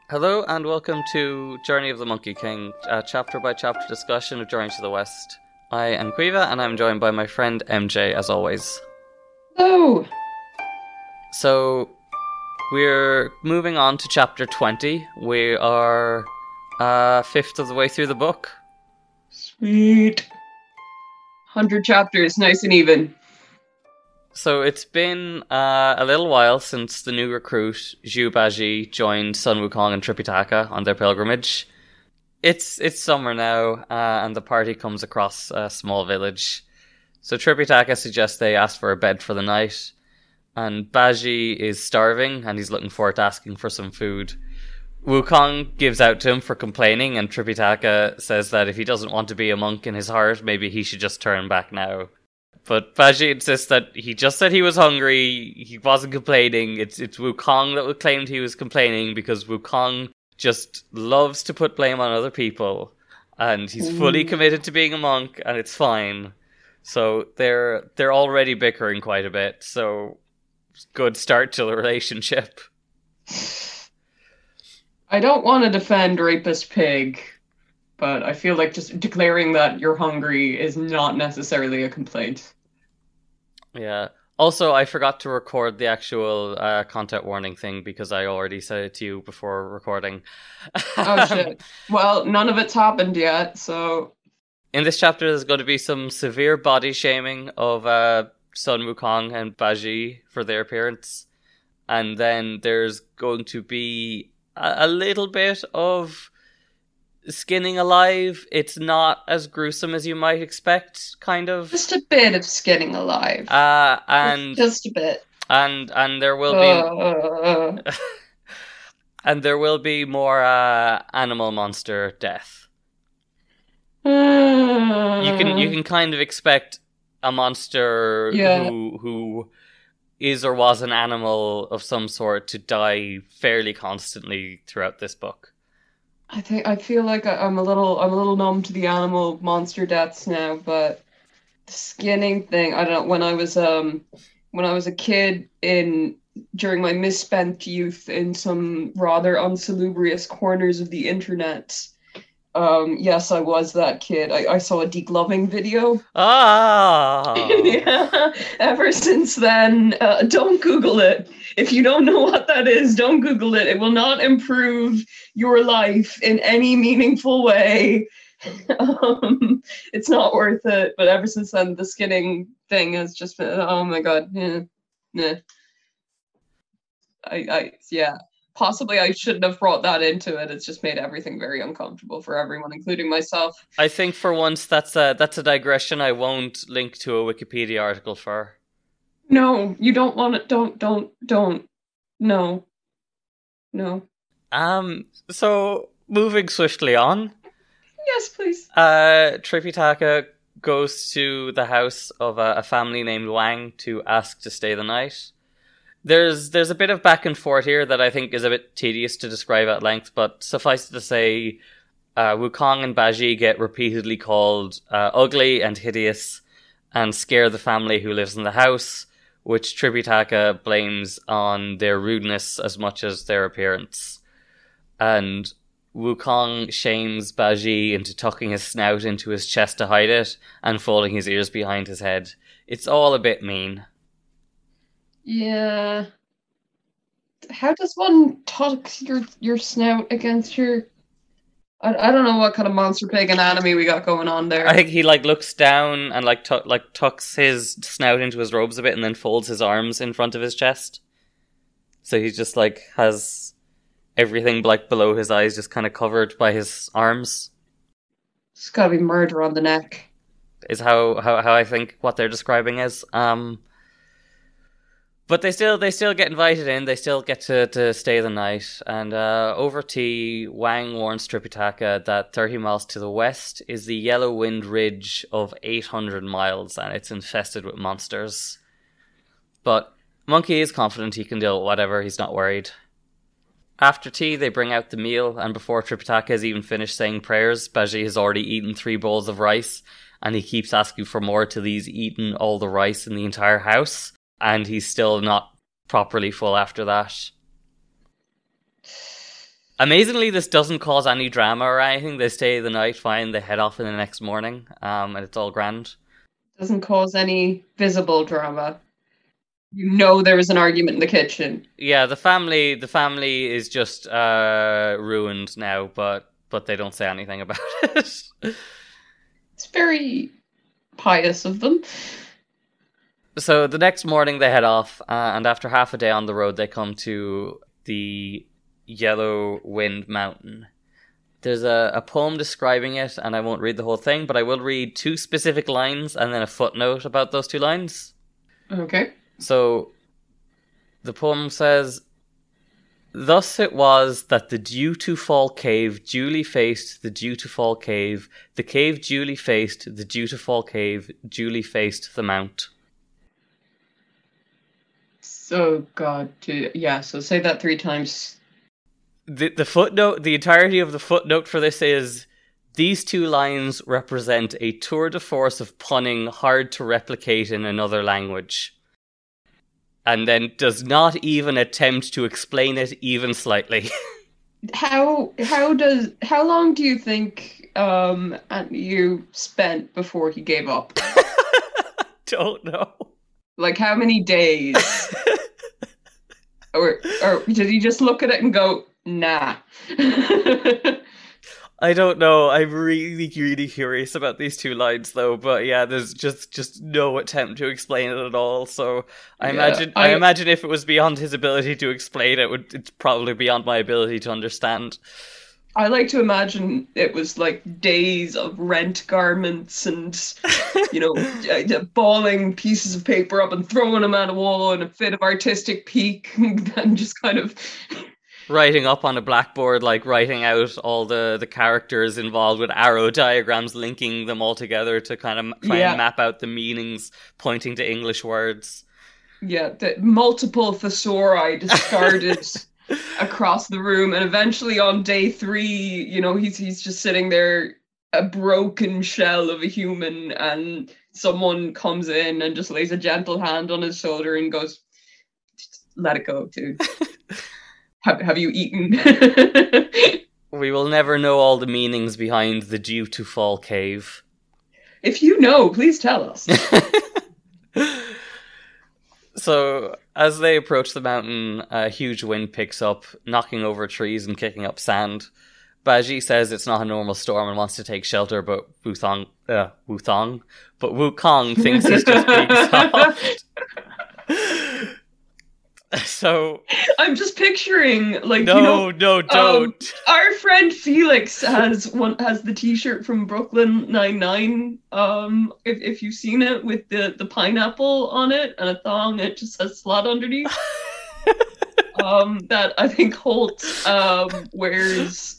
Hello and welcome to Journey of the Monkey King, a chapter by chapter discussion of Journey to the West. I am Quiva and I'm joined by my friend MJ as always. Hello! So, we're moving on to chapter 20. We are a fifth of the way through the book. Sweet. 100 chapters, nice and even. So it's been a little while since the new recruit, Zhu Baji, joined Sun Wukong and Tripitaka on their pilgrimage. It's summer now, and the party comes across a small village. So Tripitaka suggests they ask for a bed for the night, and Baji is starving, and he's looking forward to asking for some food. Wukong gives out to him for complaining, and Tripitaka says that if he doesn't want to be a monk in his heart, maybe he should just turn back now. But Baji insists that he just said he was hungry, he wasn't complaining. It's Wukong that claimed he was complaining because Wukong just loves to put blame on other people. And he's fully committed to being a monk, and it's fine. So they're already bickering quite a bit, so good start to the relationship. I don't want to defend Rapist Pig, but I feel like just declaring that you're hungry is not necessarily a complaint. Yeah. Also, I forgot to record the actual content warning thing because I already said it to you before recording. Oh shit. Well, none of it's happened yet, so... In this chapter, there's going to be some severe body shaming of Sun Wukong and Baji for their appearance. And then there's going to be a little bit of skinning alive. It's not as gruesome as you might expect, kind of. Just a bit of skinning alive. And just a bit. And there will be and there will be more animal monster death. You can kind of expect a monster who is or was an animal of some sort to die fairly constantly throughout this book. I feel like I'm a little numb to the animal monster deaths now, but the skinning thing, I don't know, when I was a kid during my misspent youth in some rather unsalubrious corners of the internet, yes, I was that kid. I saw a degloving video. Yeah. Ever since then, don't Google it. If you don't know what that is, don't Google it. It will not improve your life in any meaningful way. It's not worth it. But ever since then, the skinning thing has just been, oh my god, yeah. Yeah. Possibly I shouldn't have brought that into it. It's just made everything very uncomfortable for everyone, including myself. I think for once that's a digression I won't link to a Wikipedia article for. No, you don't want it. Don't. No. So moving swiftly on. Yes, please. Tripitaka goes to the house of a family named Wang to ask to stay the night. There's a bit of back and forth here that I think is a bit tedious to describe at length, but suffice it to say, Wukong and Baji get repeatedly called ugly and hideous and scare the family who lives in the house, which Tripitaka blames on their rudeness as much as their appearance. And Wukong shames Baji into tucking his snout into his chest to hide it and folding his ears behind his head. It's all a bit mean. Yeah. How does one tuck your snout against your... I don't know what kind of monster pig anatomy we got going on there. I think he looks down and tucks his snout into his robes a bit and then folds his arms in front of his chest. So he just has everything below his eyes just kind of covered by his arms. It's gotta be murder on the neck. Is how I think what they're describing is. But they still get invited in. They still get to stay the night. And over tea, Wang warns Tripitaka that 30 miles to the west is the Yellow Wind Ridge of 800 miles, and it's infested with monsters. But Monkey is confident he can deal with whatever. He's not worried. After tea, they bring out the meal, and before Tripitaka has even finished saying prayers, Baji has already eaten 3 bowls of rice, and he keeps asking for more till he's eaten all the rice in the entire house. And he's still not properly full after that. Amazingly, this doesn't cause any drama or anything. They stay the night fine, they head off in the next morning, and it's all grand. Doesn't cause any visible drama. You know there was an argument in the kitchen. Yeah, the family is just ruined now, but they don't say anything about it. It's very pious of them. So the next morning they head off, and after half a day on the road, they come to the Yellow Wind Mountain. There's a poem describing it, and I won't read the whole thing, but I will read 2 specific lines and then a footnote about those 2 lines. Okay. So the poem says, "Thus it was that the dew-to-fall cave duly faced the dew-to-fall cave, the cave duly faced the dew-to-fall cave, duly faced the mount." So, God, yeah, so say that 3 times. The footnote, the entirety of the footnote for this is, these 2 lines represent a tour de force of punning hard to replicate in another language. And then does not even attempt to explain it even slightly. How long do you think you spent before he gave up? Don't know. Like, how many days? or did he just look at it and go, nah? I don't know. I'm really, really curious about these 2 lines, though. But yeah, there's just no attempt to explain it at all. So I imagine if it was beyond his ability to explain it, it's probably beyond my ability to understand. I like to imagine it was like days of rent garments and, balling pieces of paper up and throwing them at a wall in a fit of artistic pique and just kind of writing up on a blackboard, like writing out all the characters involved with arrow diagrams, linking them all together to kind of try and map out the meanings, pointing to English words. Yeah, the multiple thesauri discarded across the room, and eventually on day 3, he's just sitting there, a broken shell of a human, and someone comes in and just lays a gentle hand on his shoulder and goes, "Let it go, dude." Have you eaten? We will never know all the meanings behind the dew-to-fall cave. If you know, please tell us. So, as they approach the mountain, a huge wind picks up, knocking over trees and kicking up sand. Baji says it's not a normal storm and wants to take shelter, but Wukong thinks he's just being soft. So I'm just picturing, no, don't. Our friend Felix has the T-shirt from Brooklyn Nine-Nine. If you've seen it, with the pineapple on it and a thong, it just says "slut" underneath. That I think Holt wears.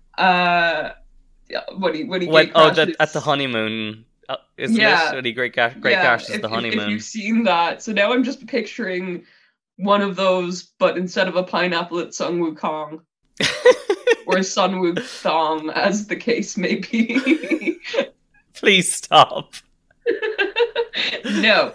When he at the honeymoon. Isn't it? When he great crashes the honeymoon. If you've seen that, so now I'm just picturing one of those, but instead of a pineapple, it's Sun Wukong. Or Sun Wukong, as the case may be. Please stop. No.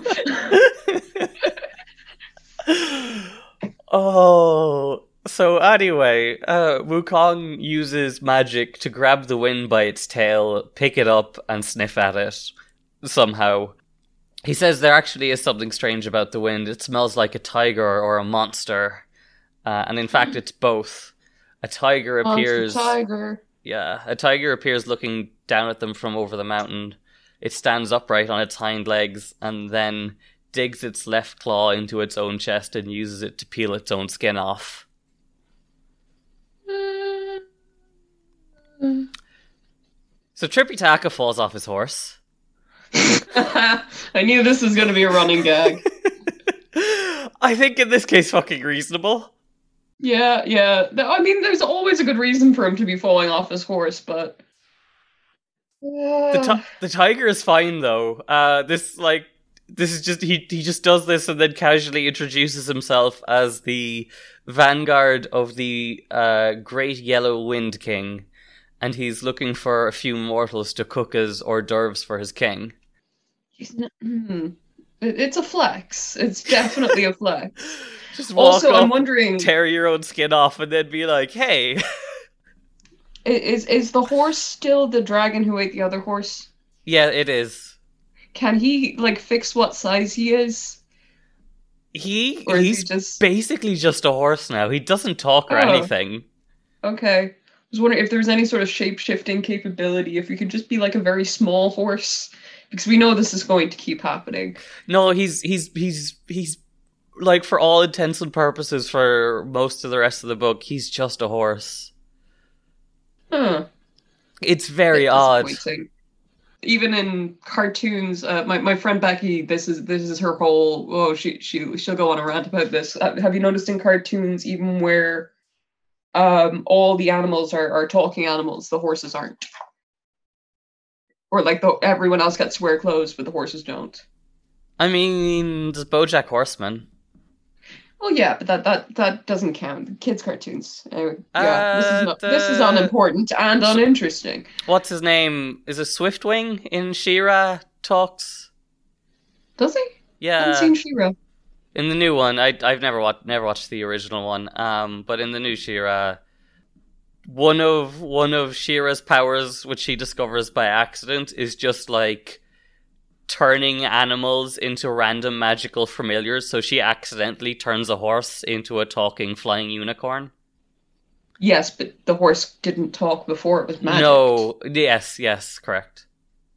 Oh, so anyway, Wukong uses magic to grab the wind by its tail, pick it up, and sniff at it somehow. He says there actually is something strange about the wind. It smells like a tiger or a monster. And in fact, it's both. A tiger appears... a tiger appears looking down at them from over the mountain. It stands upright on its hind legs and then digs its left claw into its own chest and uses it to peel its own skin off. So Tripitaka falls off his horse. I knew this was going to be a running gag. I think in this case, fucking reasonable. Yeah. I mean, there's always a good reason for him to be falling off his horse, but... The tiger is fine, though. This is just... He just does this and then casually introduces himself as the vanguard of the Great Yellow Wind King, and he's looking for a few mortals to cook as hors d'oeuvres for his king. It's a flex. It's definitely a flex. Just walk Also, I'm up, wondering, tear your own skin off, and then be like, "Hey." is the horse still the dragon who ate the other horse? Yeah, it is. Can he like fix what size he is, or is he He's just? basically just a horse now. He doesn't talk or Oh, anything. okay. I was wondering if there's any sort of shape-shifting capability, if we could just be like a very small horse, because we know this is going to keep happening. No, he's like, for all intents and purposes, for most of the rest of the book, he's just a horse. Huh. It's very Bit odd. disappointing. Even in cartoons, my friend Becky, this is her whole. Oh, she'll go on a rant about this. Have you noticed in cartoons, even where all the animals are talking animals, the horses aren't, or like everyone else gets to wear clothes, but the horses don't. I mean, there's BoJack Horseman. Well, yeah, but that doesn't count. Kids' cartoons. Yeah, this is The unimportant and uninteresting. what's his name? Is it Swiftwing in She-Ra talks? Does he? I haven't Yeah, seen She-Ra. in the new one. I've never watched the original one. But in the new She-Ra, one of She-Ra's powers, which she discovers by accident, is just like turning animals into random magical familiars. So she accidentally turns a horse into a talking flying unicorn. Yes, but the horse didn't talk before it was magic. No, yes, correct.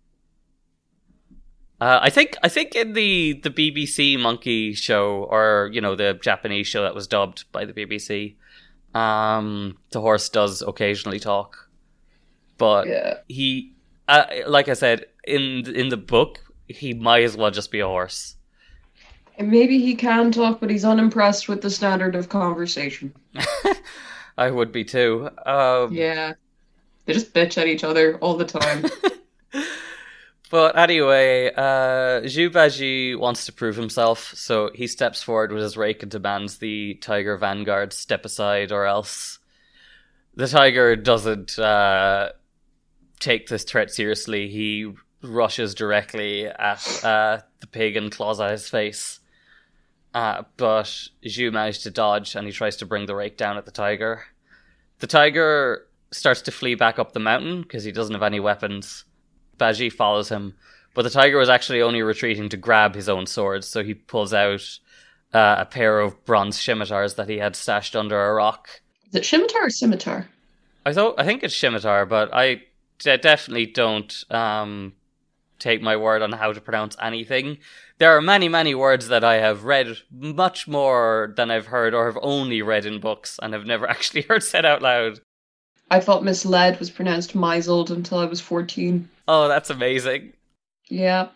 I think in the BBC Monkey show, or the Japanese show that was dubbed by the BBC, the horse does occasionally talk, but Yeah. he, like I said, in the book, he might as well just be a horse. And maybe he can talk, but he's unimpressed with the standard of conversation. I would be too. Yeah. They just bitch at each other all the time. But anyway, Zhu Baiji wants to prove himself, so he steps forward with his rake and demands the Tiger Vanguard step aside, or else the Tiger doesn't take this threat seriously. He rushes directly at the pig and claws at his face. But Zhu managed to dodge, and he tries to bring the rake down at the Tiger. The Tiger starts to flee back up the mountain because he doesn't have any weapons. Baji follows him, but the Tiger was actually only retreating to grab his own sword, so he pulls out a pair of bronze scimitars that he had stashed under a rock. Is it scimitar or scimitar? I think it's scimitar, but I definitely don't take my word on how to pronounce anything. There are many, many words that I have read much more than I've heard, or have only read in books, and have never actually heard said out loud. I thought misled was pronounced misled until I was 14. Oh, that's amazing. Yeah.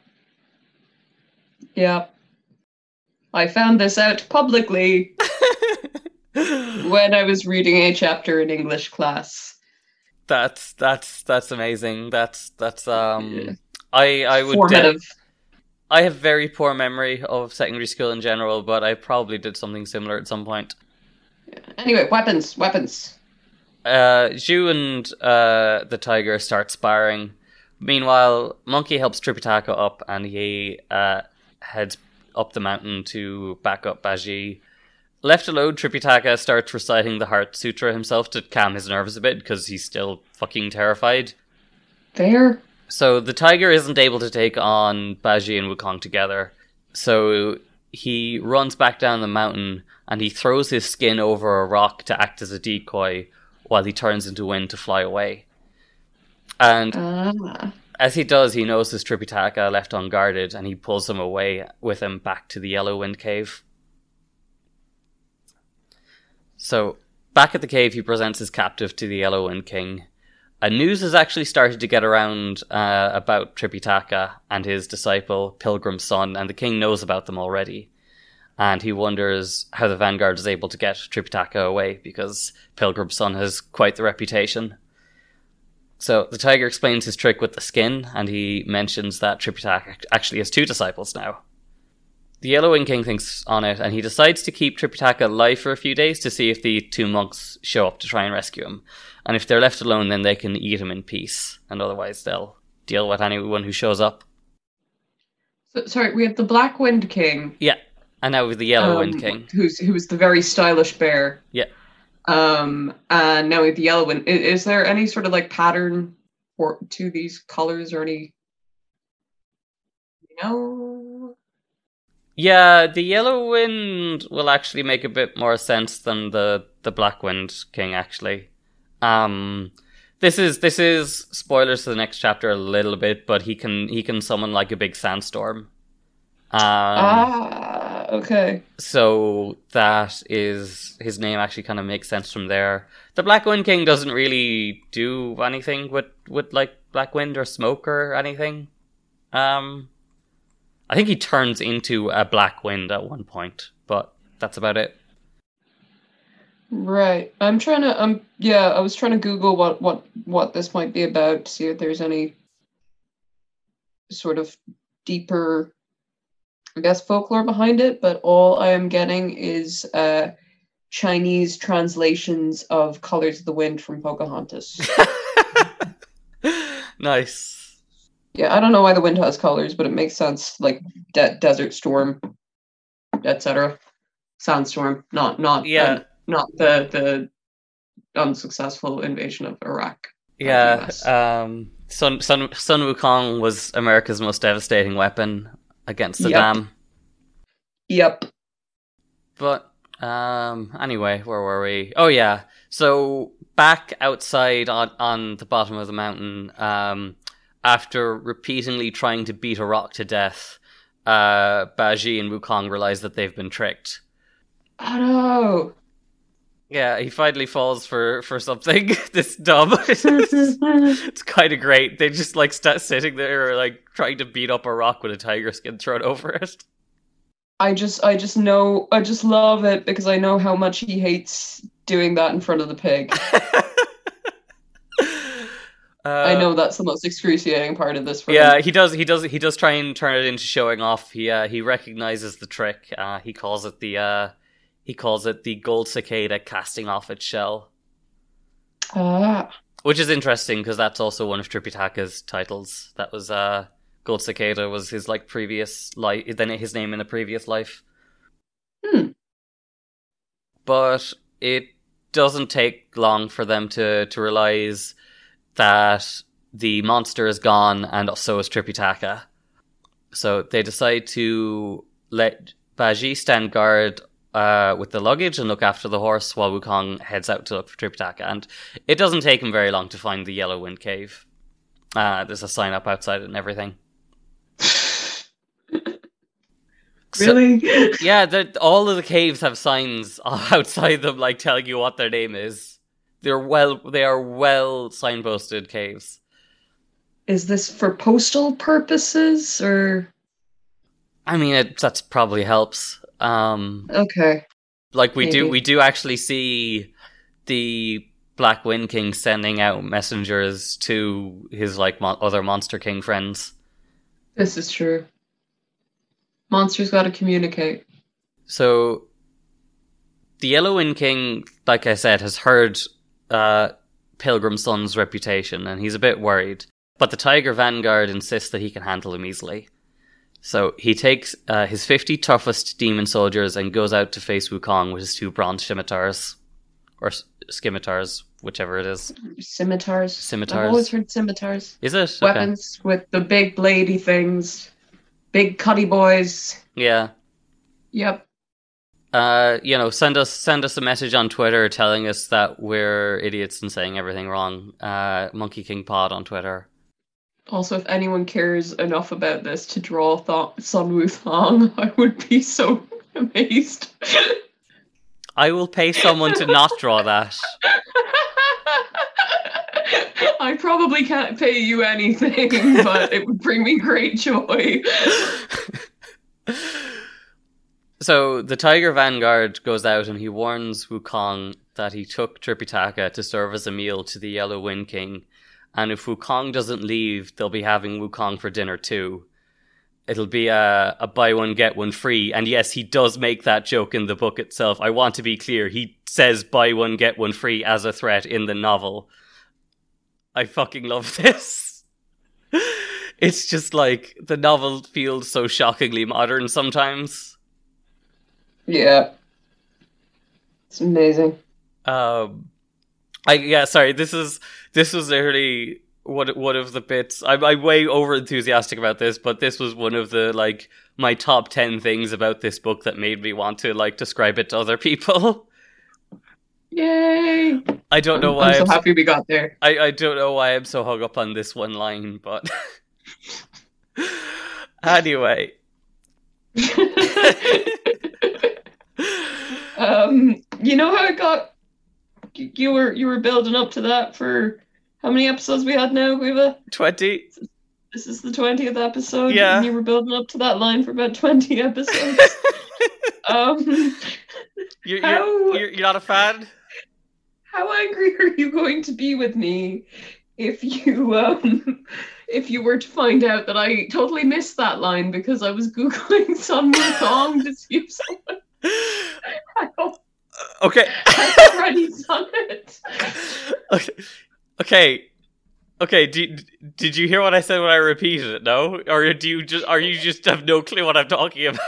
Yeah. I found this out publicly when I was reading a chapter in English class. That's amazing. That's Yeah. I would Formative. I have very poor memory of secondary school in general, but I probably did something similar at some point. Anyway, weapons. Zhu and the Tiger start sparring. Meanwhile, Monkey helps Tripitaka up, and he heads up the mountain to back up Baji. Left alone, Tripitaka starts reciting the Heart Sutra himself to calm his nerves a bit, because he's still fucking terrified. Fair. So the Tiger isn't able to take on Baji and Wukong together, so he runs back down the mountain, and he throws his skin over a rock to act as a decoy, while he turns into wind to fly away. And as he does, he notices Tripitaka left unguarded, and he pulls him away with him back to the Yellow Wind Cave. So, back at the cave, he presents his captive to the Yellow Wind King. News has actually started to get around about Tripitaka and his disciple, Pilgrim's Son, and the king knows about them already. And he wonders how the Vanguard is able to get Tripitaka away, because Pilgrim's Son has quite the reputation. So the Tiger explains his trick with the skin, and he mentions that Tripitaka actually has two disciples now. The Yellow Wing King thinks on it, and he decides to keep Tripitaka alive for a few days to see if the two monks show up to try and rescue him. And if they're left alone, then they can eat him in peace, and otherwise they'll deal with anyone who shows up. So, sorry, we have the Black Wind King, Yeah, and now with the Yellow Wind King. who's the very stylish bear. Yeah. And now we have the Yellow Wind. Is there any sort of like pattern to these colors or any? No. Yeah, the Yellow Wind will actually make a bit more sense than the Black Wind King, actually. This is spoilers to the next chapter a little bit, but he can summon like a big sandstorm. Okay. So that is his name actually kind of makes sense from there. The Black Wind King doesn't really do anything with like black wind or smoke or anything. I think he turns into a black wind at one point, but that's about it. Right. I was trying to Google what this might be about to see if there's any sort of deeper, I guess, folklore behind it, but all I am getting is Chinese translations of Colors of the Wind from Pocahontas. Nice. Yeah, I don't know why the wind has colors, but it makes sense. Like desert storm, etc. Sandstorm, not the unsuccessful invasion of Iraq. Yeah, Sun Wukong was America's most devastating weapon against Saddam. Yep. But anyway, where were we? Oh yeah, so back outside on the bottom of the mountain, after repeatedly trying to beat a rock to death, Baji and Wukong realize that they've been tricked. Oh no! Yeah, he finally falls for something. This dumb. It's kind of great. They just like sitting there, like trying to beat up a rock with a tiger skin thrown over it. I just love it because I know how much he hates doing that in front of the pig. I know that's the most excruciating part of this. For him. He does try and turn it into showing off. He recognizes the trick. He calls it the gold cicada casting off its shell. Which is interesting because that's also one of Tripitaka's titles. That was gold cicada was his like previous life. Then his name in a previous life. But it doesn't take long for them to realize that the monster is gone and so is Tripitaka. So they decide to let Baji stand guard with the luggage and look after the horse while Wukong heads out to look for Tripitaka. And it doesn't take him very long to find the Yellow Wind Cave. There's a sign up outside it and everything. Really? Yeah, all of the caves have signs outside them, like telling you what their name is. They are well signposted caves. Is this for postal purposes or? I mean, that's probably helps. Okay. Like we do actually see the Black Wind King sending out messengers to his like other Monster King friends. This is true. Monsters got to communicate. So the Yellow Wind King, like I said, has heard Pilgrim Sun's reputation, and he's a bit worried. But the Tiger Vanguard insists that he can handle him easily. So he takes his 50 toughest demon soldiers and goes out to face Wukong with his 2 bronze scimitars. Or scimitars, whichever it is. Scimitars. I've always heard scimitars. Is it? Weapons with the big bladey things. Big cutty boys. Yeah. Yep. Send us a message on Twitter telling us that we're idiots and saying everything wrong. Monkey King Pod on Twitter. Also, if anyone cares enough about this to draw Sun Wukong, I would be so amazed. I will pay someone to not draw that. I probably can't pay you anything, but it would bring me great joy. So the Tiger Vanguard goes out and he warns Wukong that he took Tripitaka to serve as a meal to the Yellow Wind King. And if Wukong doesn't leave, they'll be having Wukong for dinner too. It'll be a buy one, get one free. And yes, he does make that joke in the book itself. I want to be clear. He says buy one, get one free as a threat in the novel. I fucking love this. it's just like the novel feels so shockingly modern sometimes. Yeah. It's amazing. Sorry, this was literally one of the bits. I'm way over enthusiastic about this, but this was one of the like my top 10 things about this book that made me want to like describe it to other people. Yay! I don't know why I'm so happy we got there. I don't know why I'm so hung up on this one line, but anyway. You know how it got. You were building up to that for how many episodes we had now, Guiva? 20. This is the 20th episode. Yeah. And you were building up to that line for about 20 episodes. You're not a fan? How angry are you going to be with me if you were to find out that I totally missed that line because I was Googling Sun Wukong to see if someone Okay. I've already done it. Okay. Did you hear what I said when I repeated it? No, or are you just have no clue what I'm talking about?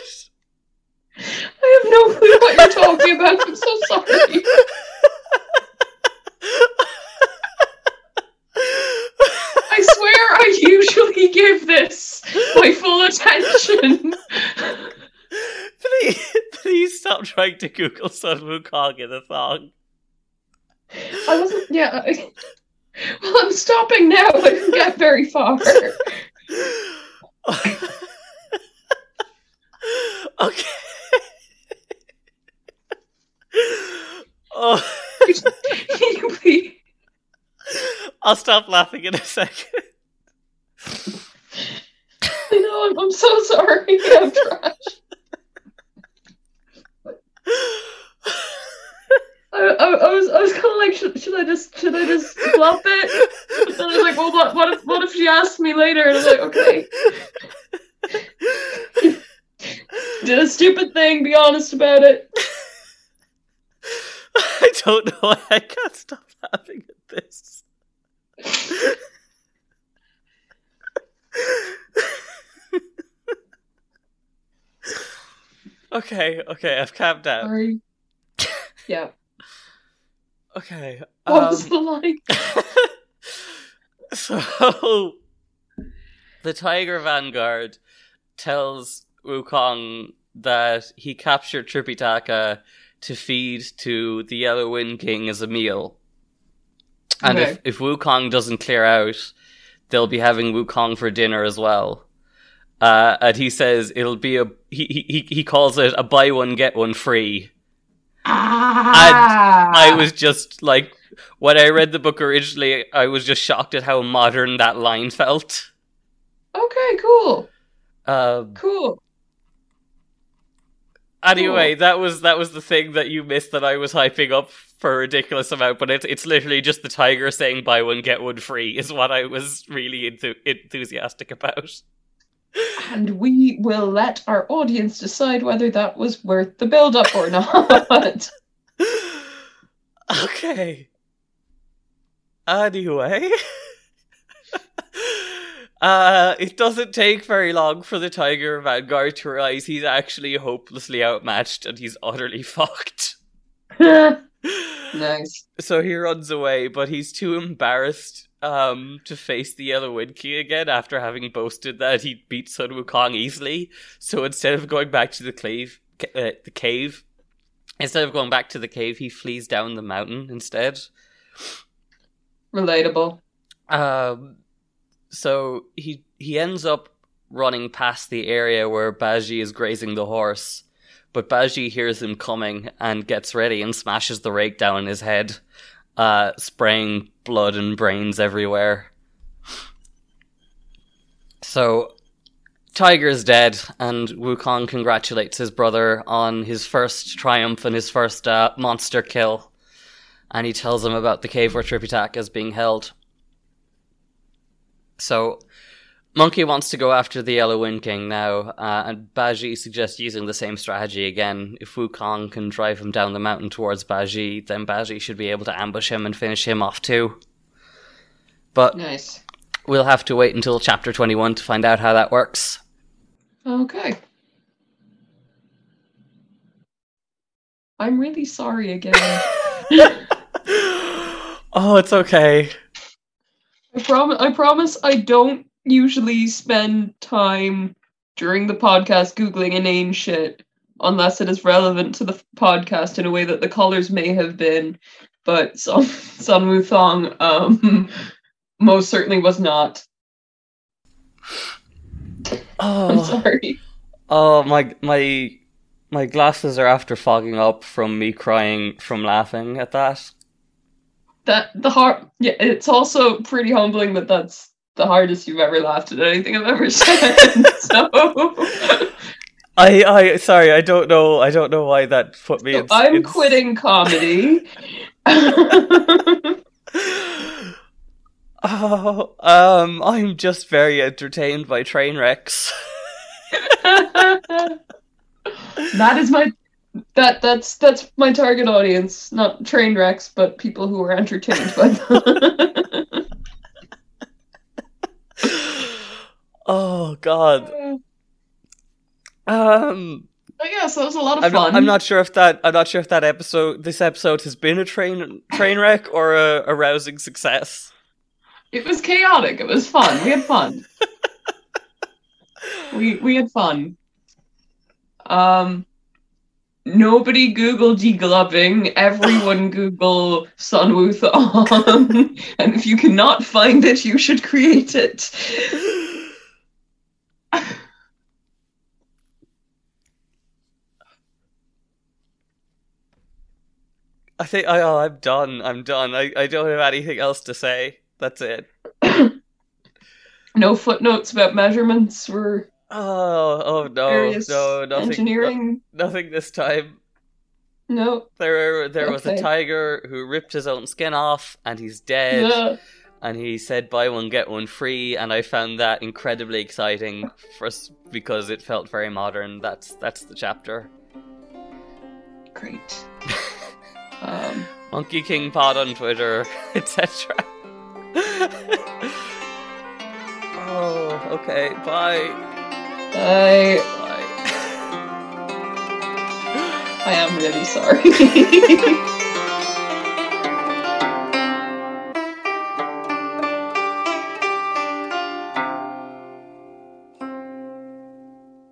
I have no clue what you're talking about. I'm so sorry. I swear I usually give this my full attention. Please stop trying to Google Sun Wukong in a song. I wasn't. Yeah. Well, I'm stopping now. I didn't get very far. Okay. Oh. Can you please? I'll stop laughing in a second. I know. I'm so sorry. I'm trash. I was kind of like, should I just flop it? But then I was like, well, what if she asks me later? And I was like, okay. Did a stupid thing. Be honest about it. I don't know why I can't stop laughing at this. Okay, I've calmed down. Sorry. Yeah. Okay. What was the line? So, the Tiger Vanguard tells Wukong that he captured Tripitaka to feed to the Yellow Wind King as a meal. And Okay. if Wukong doesn't clear out, they'll be having Wukong for dinner as well. And he says it'll be he calls it a buy one get one free. And I was just like, when I read the book originally, I was just shocked at how modern that line felt. Okay, cool. Cool. Anyway, that was the thing that you missed that I was hyping up for a ridiculous amount, but it's literally just the tiger saying buy one get one free is what I was really enthusiastic about. And we will let our audience decide whether that was worth the build-up or not. Okay. Anyway. It doesn't take very long for the Tiger Vanguard to realize he's actually hopelessly outmatched and he's utterly fucked. Nice. So he runs away, but he's too embarrassed to face the Yellow Wind King again after having boasted that he'd beat Sun Wukong easily. So instead of going back to the cave, he flees down the mountain instead. Relatable. So he ends up running past the area where Baji is grazing the horse, but Baji hears him coming and gets ready and smashes the rake down his head, spraying blood and brains everywhere. So Tiger's dead, and Wukong congratulates his brother on his first triumph and his first monster kill, and he tells him about the cave where Tripitaka is being held. So, Monkey wants to go after the Yellow Wind King now, and Baji suggests using the same strategy again. If Wukong can drive him down the mountain towards Baji, then Baji should be able to ambush him and finish him off too. But Nice. we'll have to wait until chapter 21 to find out how that works. Okay. I'm really sorry again. Oh, it's okay. I promise I don't usually spend time during the podcast Googling inane shit unless it is relevant to the podcast in a way that the colors may have been, but Sun Wukong most certainly was not. Oh, I'm sorry. Oh, my glasses are after fogging up from me crying from laughing at that. Yeah, it's also pretty humbling that that's the hardest you've ever laughed at anything I've ever said. So Sorry, I don't know why that put me. I'm quitting comedy. Oh, I'm just very entertained by train wrecks. That's my target audience, not train wrecks, but people who are entertained by them. Oh God. But yeah, so it was a lot of fun. I'm not sure if this episode has been a train wreck or a rousing success. It was chaotic. It was fun. We had fun. we had fun. Nobody Google degloving. Everyone Google Sun Wukong. And if you cannot find it, you should create it. I think I'm done. I don't have anything else to say. That's it. No footnotes about measurements or no, nothing. Engineering. Nothing this time. No. There was a tiger who ripped his own skin off, and he's dead. Yeah. And he said, "Buy one get one free," and I found that incredibly exciting, first because it felt very modern. That's the chapter. Great. Monkey King Pod on Twitter, etc. Oh, okay. Bye. Bye. Bye. I am really sorry.